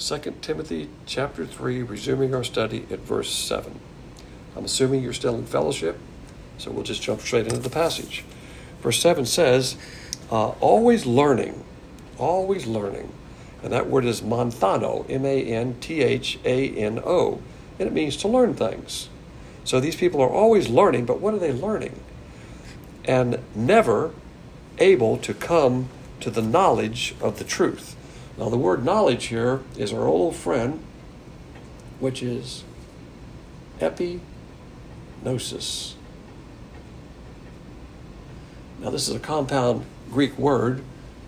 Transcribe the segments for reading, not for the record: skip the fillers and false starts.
2 Timothy chapter 3, resuming our study at verse 7. I'm assuming you're still in fellowship, so we'll just jump straight into the passage. Verse 7 says, always learning. And that word is manthano, M-A-N-T-H-A-N-O, and it means to learn things. So these people are always learning, but what are they learning? And never able to come to the knowledge of the truth. Now the word knowledge here is our old friend, which is epignosis. Now this is a compound Greek word.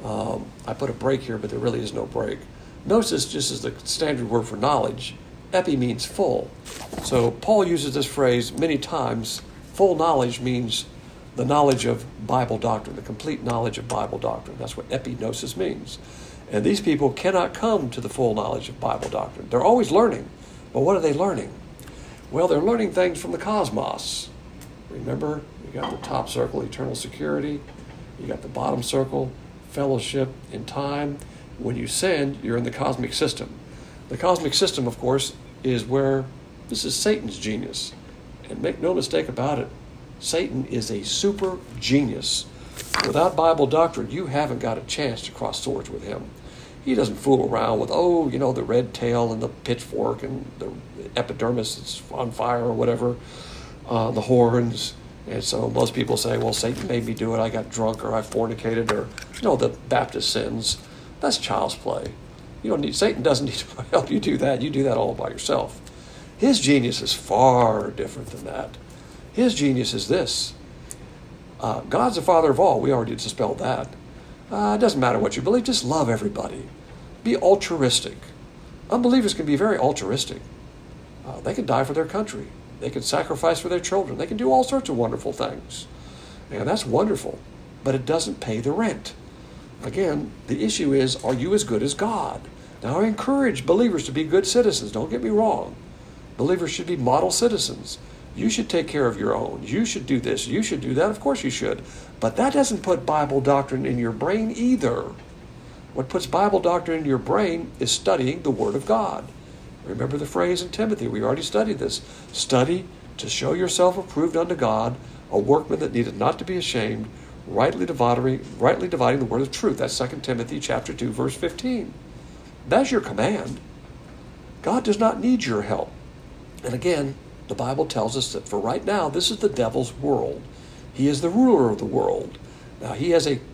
I put a break here, but there really is no break. Gnosis just is the standard word for knowledge. Epi means full. So Paul uses this phrase many times. Full knowledge means the knowledge of Bible doctrine, the complete knowledge of Bible doctrine. That's what epignosis means. And these people cannot come to the full knowledge of Bible doctrine. They're always learning. But what are they learning? Well, they're learning things from the cosmos. Remember, you got the top circle, eternal security. You got the bottom circle, fellowship in time. When you sin, you're in the cosmic system. The cosmic system, of course, is where this is Satan's genius. And make no mistake about it, Satan is a super genius. Without Bible doctrine, you haven't got a chance to cross swords with him. He doesn't fool around with, the red tail and the pitchfork and the epidermis is on fire or whatever, the horns. And so most people say, well, Satan made me do it. I got drunk or I fornicated or, the Baptist sins. That's child's play. Satan doesn't need to help you do that. You do that all by yourself. His genius is far different than that. His genius is this. God's the Father of all. We already dispelled that. It doesn't matter what you believe. Just love everybody. Be altruistic. Unbelievers can be very altruistic. They can die for their country. They can sacrifice for their children. They can do all sorts of wonderful things. And that's wonderful. But it doesn't pay the rent. Again, the issue is, are you as good as God? Now, I encourage believers to be good citizens. Don't get me wrong. Believers should be model citizens. You should take care of your own. You should do this. You should do that. Of course you should. But that doesn't put Bible doctrine in your brain either. What puts Bible doctrine in your brain is studying the Word of God. Remember the phrase in Timothy. We already studied this. Study to show yourself approved unto God, a workman that needeth not to be ashamed, rightly dividing the word of truth. That's 2 Timothy chapter 2, verse 15. That's your command. God does not need your help. And again, the Bible tells us that for right now, this is the devil's world. He is the ruler of the world. Now, he has a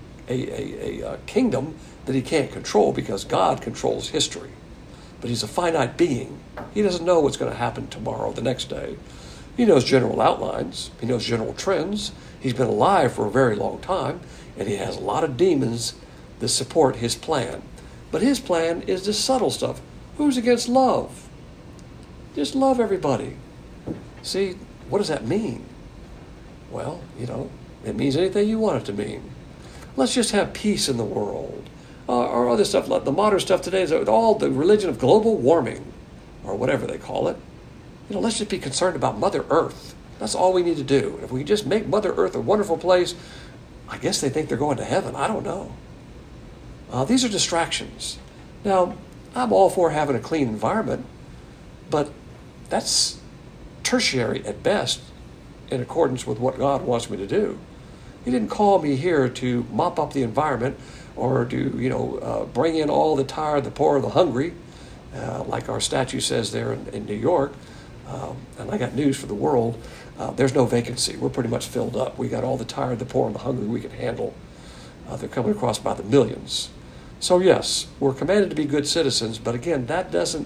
kingdom that he can't control because God controls history. But he's a finite being. He doesn't know what's going to happen tomorrow, the next day. He knows general outlines. He knows general trends. He's been alive for a very long time, and he has a lot of demons that support his plan. But his plan is this subtle stuff. Who's against love? Just love everybody. See, what does that mean? Well, it means anything you want it to mean. Let's just have peace in the world. Or other stuff, like the modern stuff today is all the religion of global warming, or whatever they call it. Let's just be concerned about Mother Earth. That's all we need to do. If we just make Mother Earth a wonderful place, I guess they think they're going to heaven. I don't know. These are distractions. Now, I'm all for having a clean environment, but that's tertiary at best in accordance with what God wants me to do. He didn't call me here to mop up the environment or to, bring in all the tired, the poor, the hungry, like our statue says there in New York. And I got news for the world. There's no vacancy. We're pretty much filled up. We got all the tired, the poor, and the hungry we can handle. They're coming across by the millions. So yes, we're commanded to be good citizens, but again, that doesn't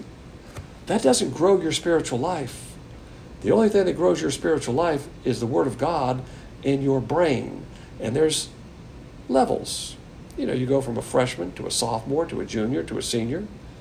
grow your spiritual life. The only thing that grows your spiritual life is the Word of God in your brain. And there's levels. You go from a freshman to a sophomore to a junior to a senior.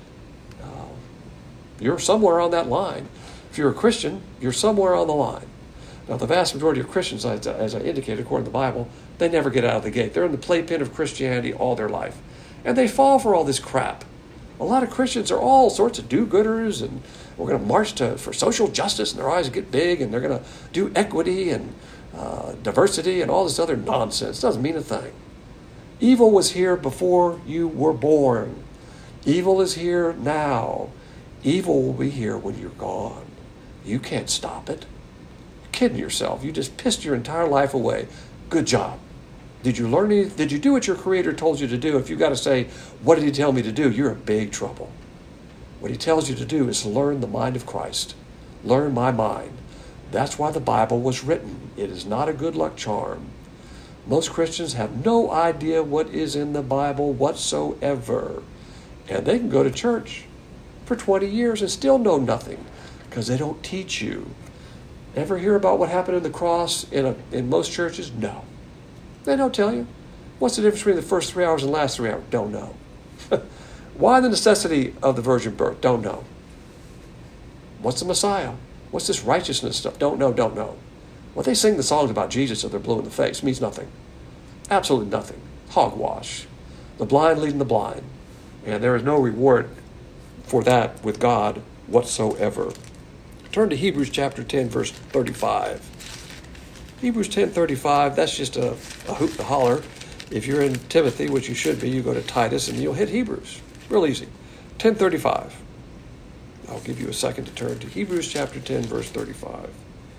You're somewhere on that line. If you're a Christian, you're somewhere on the line. Now, the vast majority of Christians, as I indicated, according to the Bible, they never get out of the gate. They're in the playpen of Christianity all their life. And they fall for all this crap. A lot of Christians are all sorts of do-gooders, and we're going to march for social justice, and their eyes get big, and they're going to do equity and diversity and all this other nonsense. Doesn't mean a thing. Evil was here before you were born. Evil is here now. Evil will be here when you're gone. You can't stop it. You're kidding yourself. You just pissed your entire life away. Good job. Did you learn anything? Did you do what your Creator told you to do? If you got to say, what did He tell me to do? You're in big trouble. What He tells you to do is learn the mind of Christ. Learn my mind. That's why the Bible was written. It is not a good luck charm. Most Christians have no idea what is in the Bible whatsoever. And they can go to church for 20 years and still know nothing because they don't teach you. Ever hear about what happened in the cross in most churches? No. They don't tell you. What's the difference between the first 3 hours and last 3 hours? Don't know. Why the necessity of the virgin birth? Don't know. What's the Messiah? What's this righteousness stuff? Don't know. What they sing the songs about Jesus till they're blue in the face means nothing. Absolutely nothing. Hogwash. The blind leading the blind. And there is no reward for that with God whatsoever. Turn to Hebrews chapter 10, verse 35. Hebrews 10:35, that's just a hoop to holler. If you're in Timothy, which you should be, you go to Titus and you'll hit Hebrews. Real easy. 10:35. I'll give you a second to turn to Hebrews chapter 10, verse 35.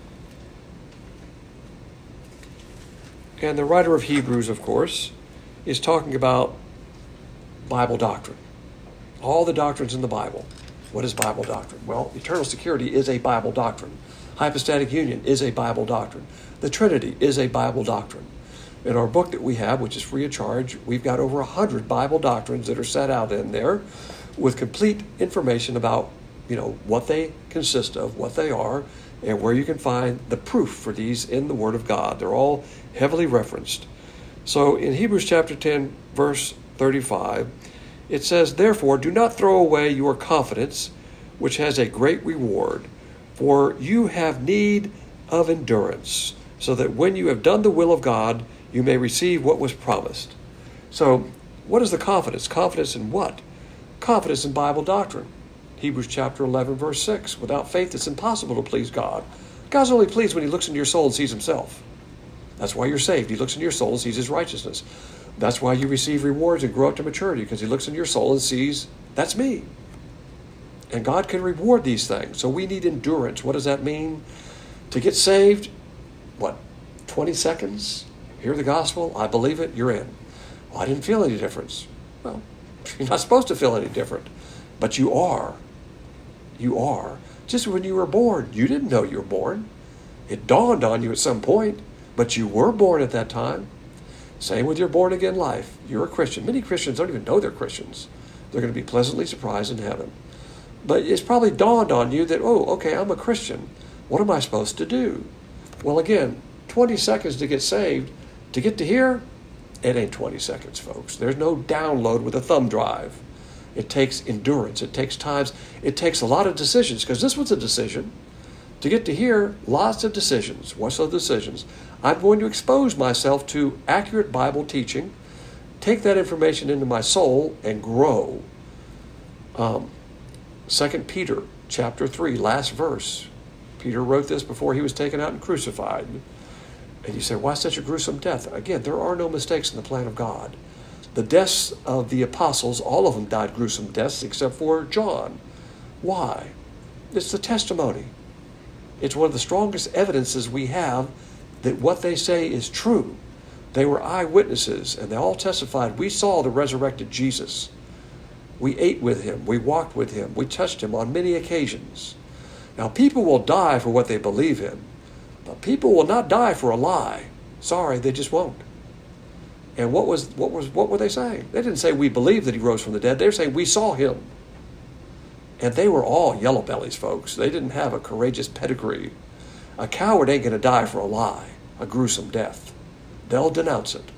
And the writer of Hebrews, of course, is talking about Bible doctrine. All the doctrines in the Bible. What is Bible doctrine? Well, eternal security is a Bible doctrine. Hypostatic union is a Bible doctrine. The Trinity is a Bible doctrine. In our book that we have, which is free of charge, we've got over 100 Bible doctrines that are set out in there with complete information about, what they consist of, what they are, and where you can find the proof for these in the Word of God. They're all heavily referenced. So in Hebrews chapter 10, verse 35, it says, "Therefore, do not throw away your confidence, which has a great reward, for you have need of endurance, so that when you have done the will of God, you may receive what was promised." So, what is the confidence? Confidence in what? Confidence in Bible doctrine. Hebrews chapter 11, verse 6. Without faith, it's impossible to please God. God's only pleased when He looks into your soul and sees Himself. That's why you're saved. He looks into your soul and sees His righteousness. That's why you receive rewards and grow up to maturity, because He looks into your soul and sees, that's me. And God can reward these things. So we need endurance. What does that mean? To get saved, 20 seconds? Hear the gospel? I believe it, you're in. Well, I didn't feel any difference. Well, you're not supposed to feel any different. But you are. You are. Just when you were born, you didn't know you were born. It dawned on you at some point, but you were born at that time. Same with your born-again life. You're a Christian. Many Christians don't even know they're Christians. They're going to be pleasantly surprised in heaven. But it's probably dawned on you that, okay, I'm a Christian. What am I supposed to do? Well, again, 20 seconds to get saved. To get to here, it ain't 20 seconds, folks. There's no download with a thumb drive. It takes endurance. It takes times. It takes a lot of decisions, because this was a decision. To get to here, lots of decisions. What's the decisions? I'm going to expose myself to accurate Bible teaching, take that information into my soul, and grow. 2 Peter chapter 3, last verse. Peter wrote this before he was taken out and crucified. And you say, why such a gruesome death? Again, there are no mistakes in the plan of God. The deaths of the apostles, all of them died gruesome deaths except for John. Why? It's the testimony. It's one of the strongest evidences we have that what they say is true. They were eyewitnesses, and they all testified, we saw the resurrected Jesus. We ate with Him. We walked with Him. We touched Him on many occasions. Now, people will die for what they believe in, but people will not die for a lie. Sorry, they just won't. And what were they saying? They didn't say we believe that He rose from the dead. They were saying we saw Him. And they were all yellow bellies, folks. They didn't have a courageous pedigree. A coward ain't going to die for a lie, a gruesome death. They'll denounce it.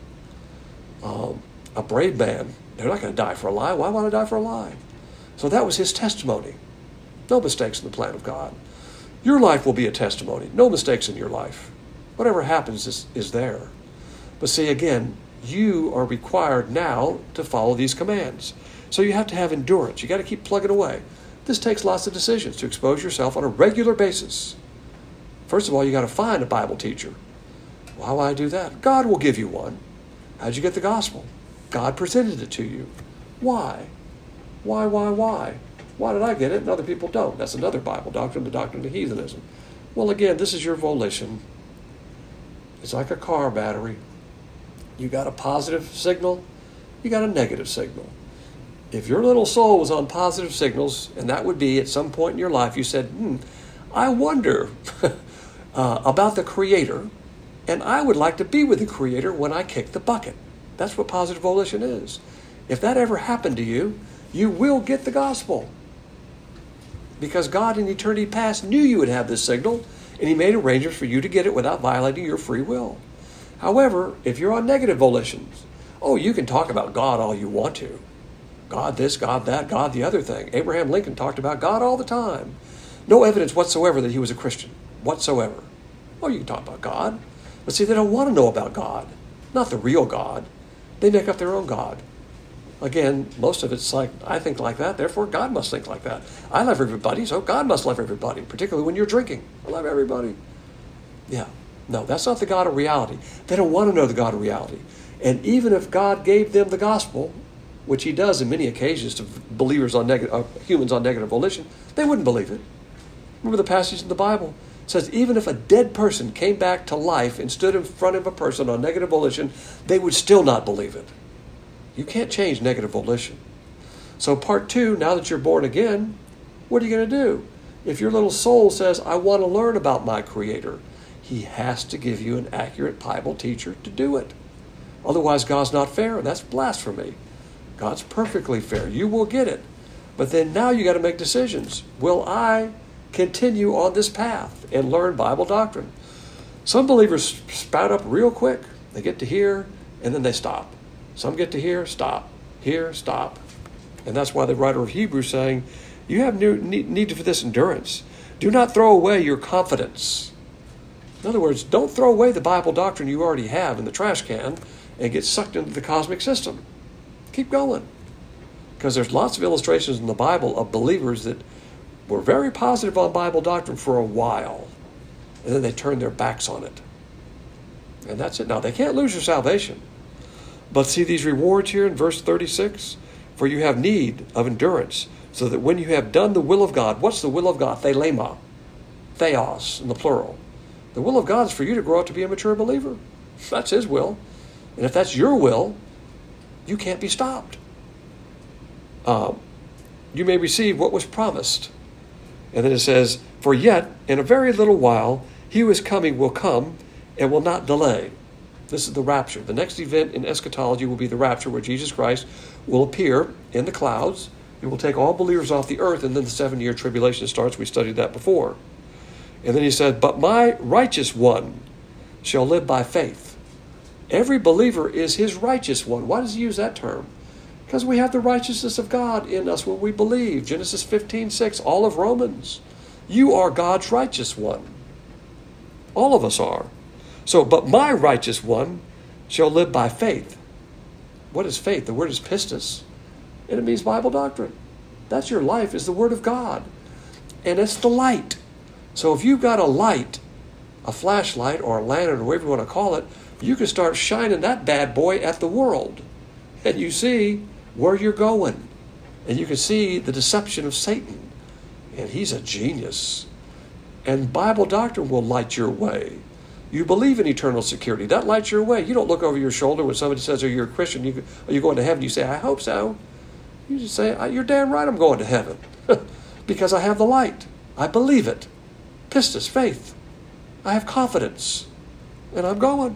A brave man, they're not going to die for a lie. Why want to die for a lie? So that was his testimony. No mistakes in the plan of God. Your life will be a testimony. No mistakes in your life. Whatever happens is there. But see, again, you are required now to follow these commands. So you have to have endurance. You got to keep plugging away. This takes lots of decisions to expose yourself on a regular basis. First of all, you got to find a Bible teacher. Why would I do that? God will give you one. How'd you get the gospel? God presented it to you. Why? Why? Why did I get it and other people don't? That's another Bible doctrine, the doctrine of heathenism. Well, again, this is your volition. It's like a car battery. You got a positive signal, you got a negative signal. If your little soul was on positive signals, and that would be at some point in your life, you said, I wonder about the Creator, and I would like to be with the Creator when I kick the bucket. That's what positive volition is. If that ever happened to you, you will get the gospel. Because God in eternity past knew you would have this signal, and He made arrangements for you to get it without violating your free will. However, if you're on negative volitions, you can talk about God all you want to. God this, God that, God the other thing. Abraham Lincoln talked about God all the time. No evidence whatsoever that he was a Christian, whatsoever. You can talk about God. But see, they don't want to know about God, not the real God. They make up their own God. Again, most of it's like, I think like that, therefore God must think like that. I love everybody, so God must love everybody, particularly when you're drinking. I love everybody. Yeah. No, that's not the God of reality. They don't want to know the God of reality. And even if God gave them the gospel, which He does in many occasions to believers on humans on negative volition, they wouldn't believe it. Remember the passage in the Bible? It says even if a dead person came back to life and stood in front of a person on negative volition, they would still not believe it. You can't change negative volition. So part 2, now that you're born again, what are you going to do? If your little soul says, I want to learn about my Creator, He has to give you an accurate Bible teacher to do it. Otherwise, God's not fair, and that's blasphemy. God's perfectly fair. You will get it. But then now you got to make decisions. Will I continue on this path and learn Bible doctrine? Some believers spout up real quick. They get to here, and then they stop. Some get to here, stop. Here, stop. And that's why the writer of Hebrews saying, you have need for this endurance. Do not throw away your confidence. In other words, don't throw away the Bible doctrine you already have in the trash can and get sucked into the cosmic system. Keep going. Because there's lots of illustrations in the Bible of believers that were very positive on Bible doctrine for a while, and then they turned their backs on it. And that's it. Now, they can't lose your salvation. But see these rewards here in verse 36? For you have need of endurance, so that when you have done the will of God, what's the will of God? Thelema. Theos in the plural. The will of God is for you to grow up to be a mature believer. That's His will. And if that's your will, you can't be stopped. You may receive what was promised. And then it says, for yet, in a very little while, He who is coming will come and will not delay. This is the rapture. The next event in eschatology will be the rapture, where Jesus Christ will appear in the clouds. He will take all believers off the earth, and then the 7-year tribulation starts. We studied that before. And then He said, but my righteous one shall live by faith. Every believer is His righteous one. Why does He use that term? Because we have the righteousness of God in us when we believe. Genesis 15:6, all of Romans. You are God's righteous one. All of us are. So, but my righteous one shall live by faith. What is faith? The word is pistis, and it means Bible doctrine. That's your life, is the Word of God. And it's the light. So if you've got a light, a flashlight or a lantern or whatever you want to call it, you can start shining that bad boy at the world. And you see where you're going. And you can see the deception of Satan. And he's a genius. And Bible doctrine will light your way. You believe in eternal security. That lights your way. You don't look over your shoulder when somebody says, you're a Christian, are you going to heaven? You say, I hope so. You just say, you're damn right I'm going to heaven. Because I have the light. I believe it. Pistis, faith. I have confidence. And I'm going.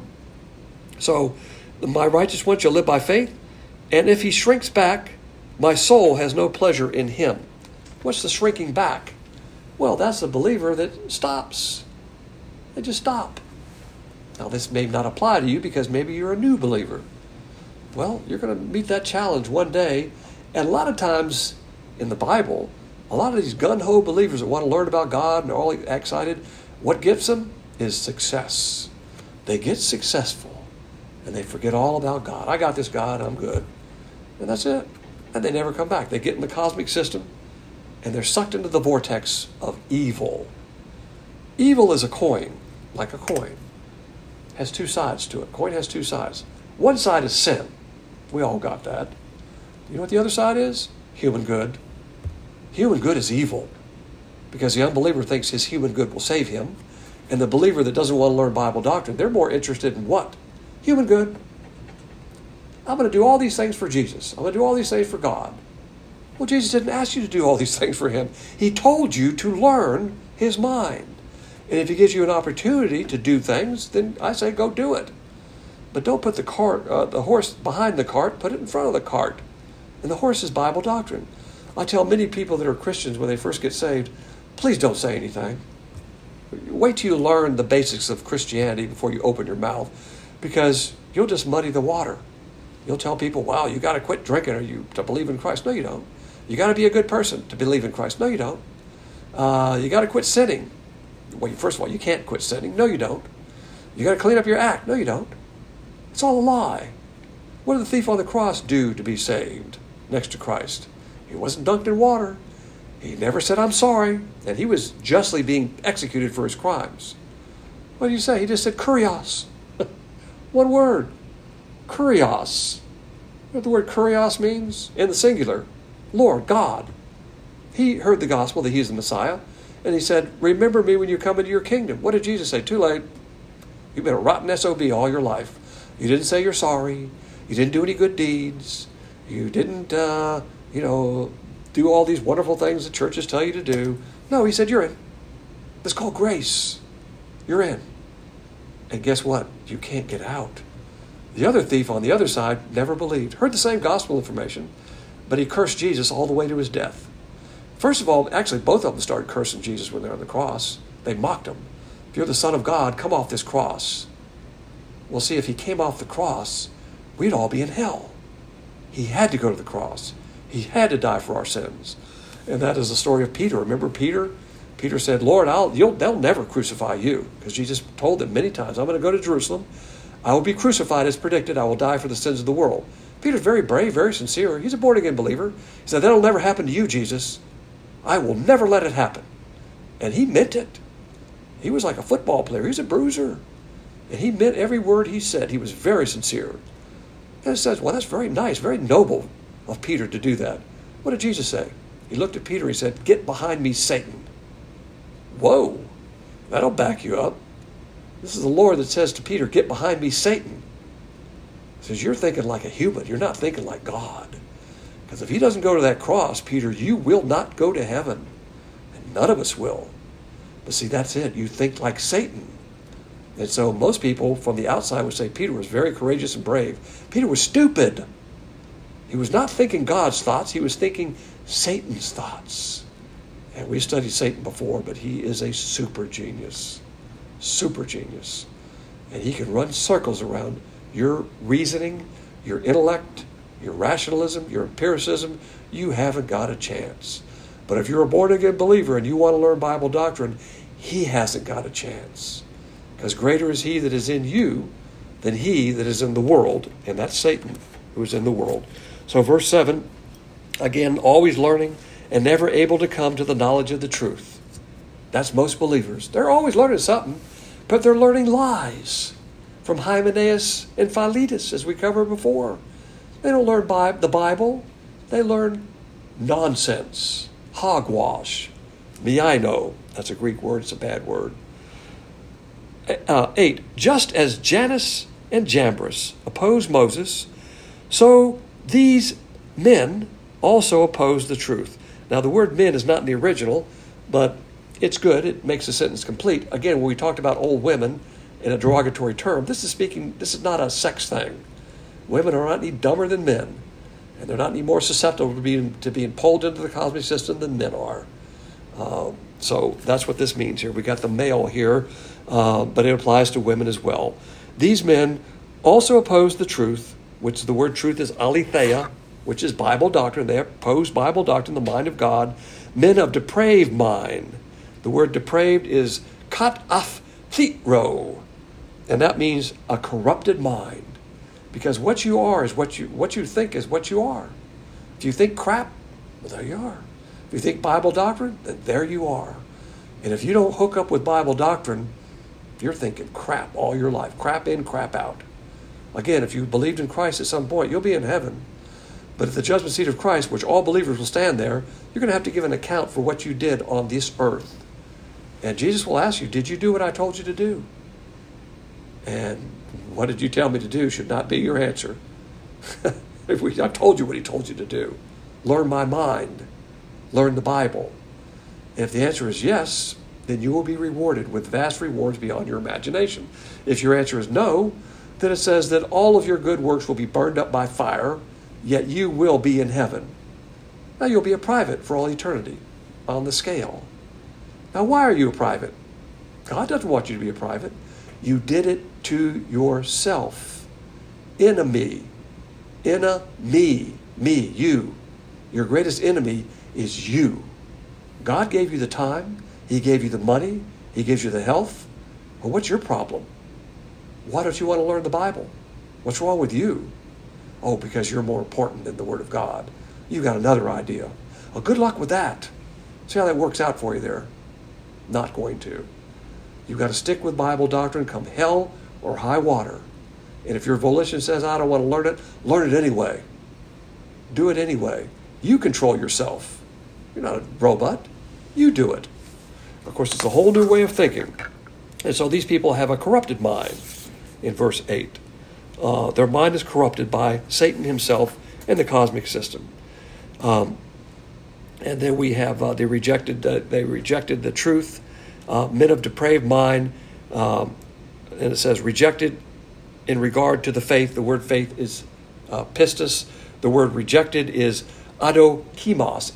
So, my righteous one shall live by faith. And if he shrinks back, my soul has no pleasure in him. What's the shrinking back? Well, that's the believer that stops. They just stop. Now, this may not apply to you because maybe you're a new believer. Well, you're going to meet that challenge one day. And a lot of times in the Bible, a lot of these gun-ho believers that want to learn about God and are all excited, what gets them is success. They get successful and they forget all about God. I got this God, I'm good. And that's it. And they never come back. They get in the cosmic system and they're sucked into the vortex of evil. Evil is a coin, like a coin. Has two sides to it. Coin has two sides. One side is sin. We all got that. You know what the other side is? human good. Human good is evil because the unbeliever thinks his human good will save him. And the believer that doesn't want to learn Bible doctrine, they're more interested in what? Human good. I'm going to do all these things for Jesus. I'm going to do all these things for God. Well, Jesus didn't ask you to do all these things for him. He told you to learn his mind. And if he gives you an opportunity to do things, then I say go do it. But don't put the horse behind the cart. Put it in front of the cart. And the horse is Bible doctrine. I tell many people that are Christians when they first get saved, please don't say anything. Wait till you learn the basics of Christianity before you open your mouth, because you'll just muddy the water. You'll tell people, wow, you got to quit drinking to believe in Christ. No, you don't. You got to be a good person to believe in Christ. No, you don't. You got to quit sinning. Well, first of all, you can't quit sinning. No, you don't. You got to clean up your act. No, you don't. It's all a lie. What did the thief on the cross do to be saved next to Christ? He wasn't dunked in water. He never said, I'm sorry. And he was justly being executed for his crimes. What did he say? He just said, kurios. One word. Kurios. You know what the word kurios means? In the singular. Lord, God. He heard the gospel that he's the Messiah. And he said, remember me when you come into your kingdom. What did Jesus say? Too late. You've been a rotten SOB all your life. You didn't say you're sorry. You didn't do any good deeds. You didn't, do all these wonderful things the churches tell you to do. No, he said, you're in. It's called grace. You're in. And guess what? You can't get out. The other thief on the other side never believed. Heard the same gospel information, but he cursed Jesus all the way to his death. First of all, actually, both of them started cursing Jesus when they're on the cross. They mocked him. If you're the Son of God, come off this cross. Well, see, if he came off the cross, we'd all be in hell. He had to go to the cross. He had to die for our sins. And that is the story of Peter. Remember Peter? Peter said, Lord, they'll never crucify you. Because Jesus told them many times, I'm going to go to Jerusalem. I will be crucified as predicted. I will die for the sins of the world. Peter's very brave, very sincere. He's a born-again believer. He said, that'll never happen to you, Jesus. I will never let it happen. And he meant it. He was like a football player. He's a bruiser. And he meant every word he said. He was very sincere. And it says, well, that's very nice, very noble of Peter to do that. What did Jesus say? He looked at Peter and he said, get behind me, Satan. Whoa, that'll back you up. This is the Lord that says to Peter, get behind me, Satan. He says, you're thinking like a human. You're not thinking like God. Because if he doesn't go to that cross, Peter, you will not go to heaven. And none of us will. But see, that's it. You think like Satan. And so most people from the outside would say Peter was very courageous and brave. Peter was stupid. He was not thinking God's thoughts. He was thinking Satan's thoughts. And we studied Satan before, but he is a super genius. Super genius. And he can run circles around your reasoning, your intellect, your rationalism, your empiricism. You haven't got a chance. But if you're a born-again believer and you want to learn Bible doctrine, he hasn't got a chance. Because greater is he that is in you than he that is in the world. And that's Satan who is in the world. So verse 7, again, always learning and never able to come to the knowledge of the truth. That's most believers. They're always learning something, but they're learning lies from Hymenaeus and Philetus, as we covered before. They don't learn the Bible. They learn nonsense, hogwash, miaino. That's a Greek word. It's a bad word. 8, just as Jannes and Jambres opposed Moses, so these men also oppose the truth. Now, the word men is not in the original, but it's good. It makes the sentence complete. Again, when we talked about old women in a derogatory term, this is not a sex thing. Women are not any dumber than men, and they're not any more susceptible to being pulled into the cosmic system than men are. So that's what this means here. We got the male here, but it applies to women as well. These men also oppose the truth, which the word truth is aletheia, which is Bible doctrine. They oppose Bible doctrine, the mind of God. Men of depraved mind. The word depraved is kataphthiro, and that means a corrupted mind. Because what you are is what you think is what you are. If you think crap, well, there you are. If you think Bible doctrine, then there you are. And if you don't hook up with Bible doctrine, you're thinking crap all your life. Crap in, crap out. Again, if you believed in Christ at some point, you'll be in heaven. But at the judgment seat of Christ, which all believers will stand there, you're going to have to give an account for what you did on this earth. And Jesus will ask you, did you do what I told you to do? And what did you tell me to do should not be your answer. I told you what he told you to do. Learn my mind. Learn the Bible. And if the answer is yes, then you will be rewarded with vast rewards beyond your imagination. If your answer is no, then it says that all of your good works will be burned up by fire, yet you will be in heaven. Now you'll be a private for all eternity on the scale. Now why are you a private? God doesn't want you to be a private. You did it to yourself. Enemy. Me, you. Your greatest enemy is you. God gave you the time. He gave you the money. He gives you the health. Well, what's your problem? Why don't you want to learn the Bible? What's wrong with you? Oh, because you're more important than the Word of God. You got another idea. Well, good luck with that. See how that works out for you there? Not going to. You've got to stick with Bible doctrine, come hell or high water. And if your volition says, I don't want to learn it anyway. Do it anyway. You control yourself. You're not a robot. You do it. Of course, it's a whole new way of thinking. And so these people have a corrupted mind in verse 8. Their mind is corrupted by Satan himself and the cosmic system. And then we have they rejected the truth. Men of depraved mind. And it says rejected in regard to the faith. The word faith is pistis. The word rejected is adokimos,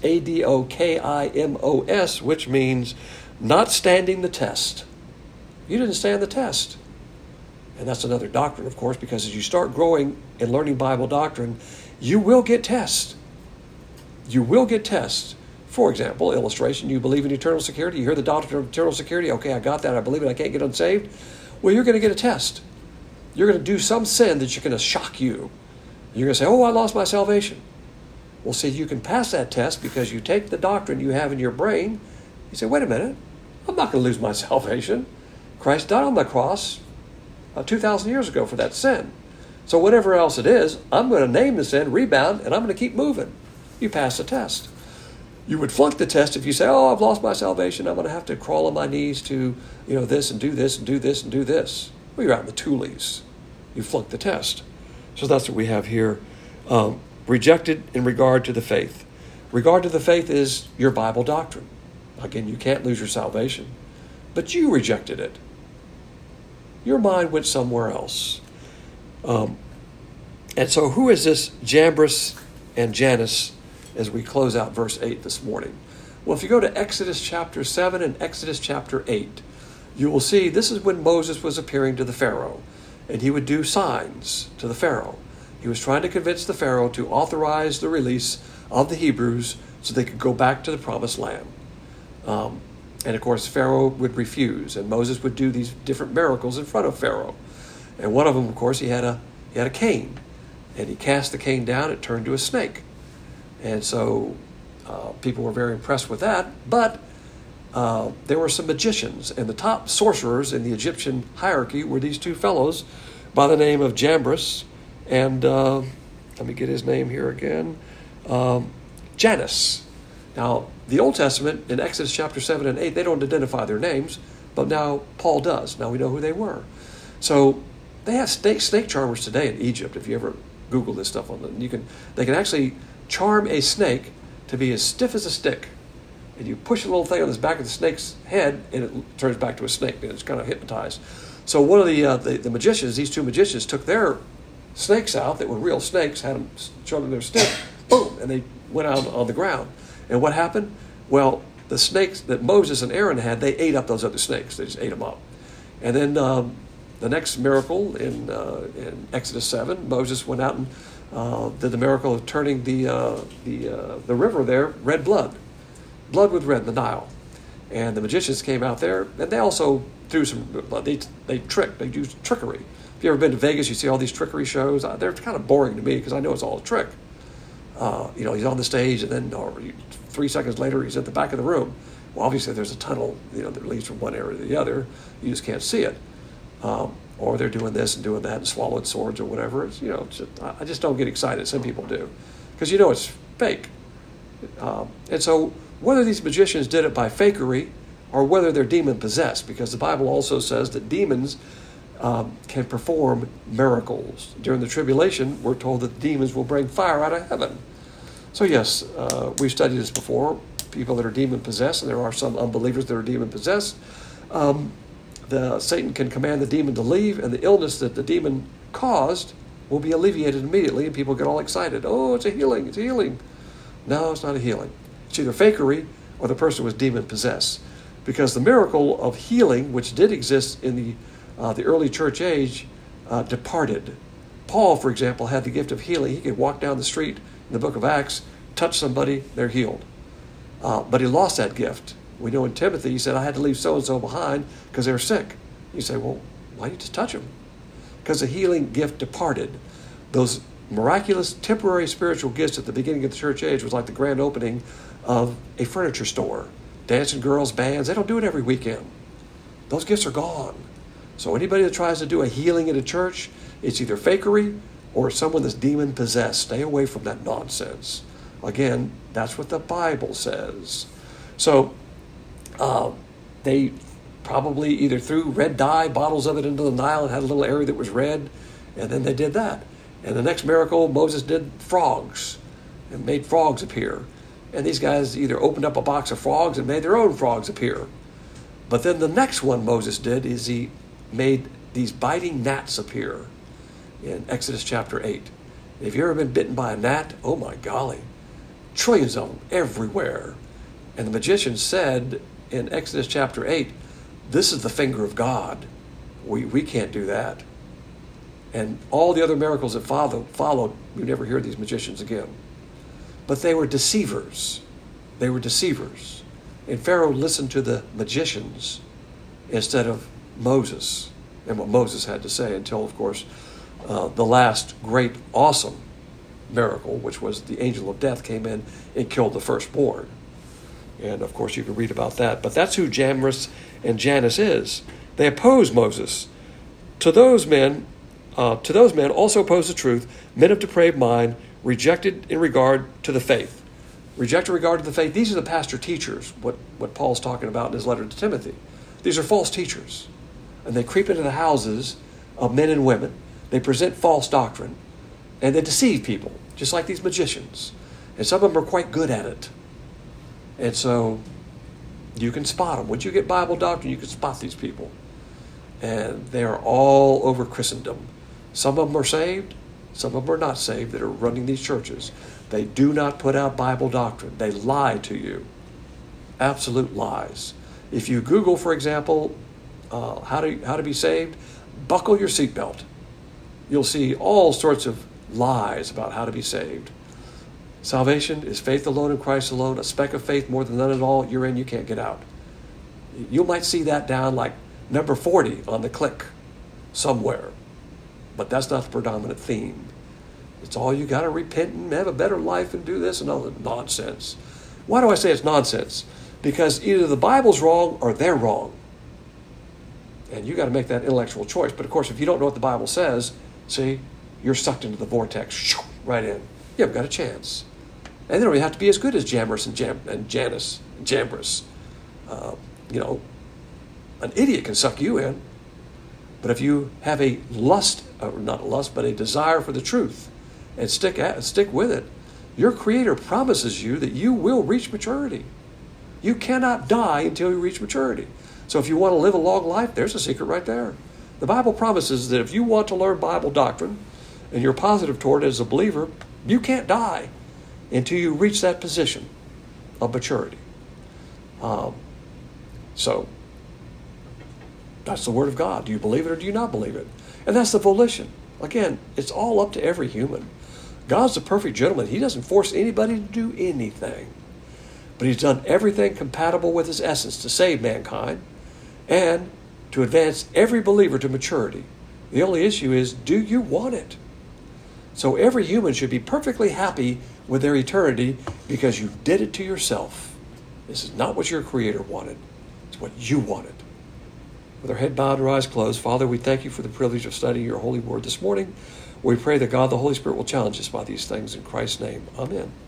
adokimos, which means not standing the test. You didn't stand the test. And that's another doctrine, of course, because as you start growing and learning Bible doctrine, you will get tests. You will get tests. For example, illustration, you believe in eternal security. You hear the doctrine of eternal security. Okay, I got that. I believe it. I can't get unsaved. Well, you're going to get a test. You're going to do some sin that's going to shock you. You're going to say, oh, I lost my salvation. Well, see, you can pass that test because you take the doctrine you have in your brain. You say, wait a minute. I'm not going to lose my salvation. Christ died on the cross 2,000 years ago for that sin. So whatever else it is, I'm going to name the sin, rebound, and I'm going to keep moving. You pass the test. You would flunk the test if you say, oh, I've lost my salvation. I'm going to have to crawl on my knees to, this and do this and do this and do this. Well, you're out in the Tulies. You flunked the test. So that's what we have here. Rejected in regard to the faith. Regard to the faith is your Bible doctrine. Again, you can't lose your salvation. But you rejected it. Your mind went somewhere else. And so who is this Jambres and Jannes as we close out verse 8 this morning? Well, if you go to Exodus chapter 7 and Exodus chapter 8, you will see this is when Moses was appearing to the Pharaoh, and he would do signs to the Pharaoh. He was trying to convince the Pharaoh to authorize the release of the Hebrews so they could go back to the promised land. And of course, Pharaoh would refuse, and Moses would do these different miracles in front of Pharaoh. And one of them, of course, he had a cane, and he cast the cane down. It turned to a snake, and so people were very impressed with that. But there were some magicians, and the top sorcerers in the Egyptian hierarchy were these two fellows by the name of Jambres and let me get his name here again, Jannes. Now, the Old Testament, in Exodus chapter 7 and 8, they don't identify their names, but now Paul does. Now we know who they were. So they have snake charmers today in Egypt. If you ever Google this stuff on them, they can actually charm a snake to be as stiff as a stick. And you push a little thing on the back of the snake's head, and it turns back to a snake, and it's kind of hypnotized. So one of the magicians, these two magicians, took their snakes out that were real snakes, had them show them their stick, boom, and they went out on the ground. And what happened? Well, the snakes that Moses and Aaron had, they ate up those other snakes. They just ate them up. And then the next miracle in Exodus 7, Moses went out and did the miracle of turning the river there red blood with red, the Nile. And the magicians came out there, and they also threw they tricked. They used trickery. If you've ever been to Vegas, you see all these trickery shows. They're kind of boring to me because I know it's all a trick. He's on the stage, and then 3 seconds later, he's at the back of the room. Well, obviously, there's a tunnel, that leads from one area to the other. You just can't see it. Or they're doing this and doing that and swallowing swords or whatever. I just don't get excited. Some people do. because you know it's fake. And so whether these magicians did it by fakery or whether they're demon-possessed, because the Bible also says that demons can perform miracles. During the tribulation, we're told that demons will bring fire out of heaven. So yes, we've studied this before, people that are demon-possessed, and there are some unbelievers that are demon-possessed. Satan can command the demon to leave, and the illness that the demon caused will be alleviated immediately, and people get all excited. Oh, it's a healing, it's a healing. No, it's not a healing. It's either fakery or the person was demon-possessed. Because the miracle of healing, which did exist in the early church age, departed. Paul, for example, had the gift of healing. He could walk down the street in the book of Acts, touch somebody, they're healed. But he lost that gift. We know in Timothy, he said, I had to leave so-and-so behind because they were sick. You say, well, why did you just touch them? Because the healing gift departed. Those miraculous temporary spiritual gifts at the beginning of the church age was like the grand opening of a furniture store. Dancing girls, bands, they don't do it every weekend. Those gifts are gone. So anybody that tries to do a healing in a church, it's either fakery or someone that's demon-possessed. Stay away from that nonsense. Again, that's what the Bible says. So they probably either threw red dye, bottles of it into the Nile and had a little area that was red, and then they did that. And the next miracle, Moses did frogs and made frogs appear. And these guys either opened up a box of frogs and made their own frogs appear. But then the next one Moses did is he made these biting gnats appear in Exodus chapter 8. If you've ever been bitten by a gnat, oh my golly, trillions of them everywhere. And the magician said in Exodus chapter 8, this is the finger of God. We can't do that. And all the other miracles that followed, you never hear these magicians again. But they were deceivers. They were deceivers. And Pharaoh listened to the magicians instead of Moses and what Moses had to say until, of course, the last great, awesome miracle, which was the angel of death came in and killed the firstborn. And, of course, you can read about that. But that's who Jambres and Jannes is. They oppose Moses. To those men also oppose the truth, men of depraved mind, rejected in regard to the faith. Rejected in regard to the faith. These are the pastor teachers, what Paul's talking about in his letter to Timothy. These are false teachers. And they creep into the houses of men and women. They present false doctrine. And they deceive people, just like these magicians. And some of them are quite good at it. And so you can spot them. Once you get Bible doctrine, you can spot these people. And they are all over Christendom. Some of them are saved. Some of them are not saved that are running these churches. They do not put out Bible doctrine. They lie to you. Absolute lies. If you Google, for example, how to be saved, buckle your seatbelt. You'll see all sorts of lies about how to be saved. Salvation is faith alone in Christ alone, a speck of faith more than none at all. You're in, you can't get out. You might see that down like number 40 on the click somewhere. But that's not the predominant theme. It's all you got to repent and have a better life and do this and all the nonsense. Why do I say it's nonsense? Because either the Bible's wrong or they're wrong. And you got to make that intellectual choice. But of course, if you don't know what the Bible says, see, you're sucked into the vortex, right in. You haven't got a chance. And then you have to be as good as Jambres and Jannes and Jambres. An idiot can suck you in. But if you have a a desire for the truth and stick with it, your Creator promises you that you will reach maturity. You cannot die until you reach maturity. So if you want to live a long life, there's a secret right there. The Bible promises that if you want to learn Bible doctrine and you're positive toward it as a believer, you can't die until you reach that position of maturity. So that's the Word of God. Do you believe it or do you not believe it? And that's the volition. Again, it's all up to every human. God's the perfect gentleman. He doesn't force anybody to do anything. But He's done everything compatible with His essence to save mankind and to advance every believer to maturity. The only issue is, do you want it? So every human should be perfectly happy with their eternity because you did it to yourself. This is not what your Creator wanted. It's what you wanted. With our head bowed and our eyes closed, Father, we thank you for the privilege of studying your holy word this morning. We pray that God, the Holy Spirit, will challenge us by these things in Christ's name. Amen.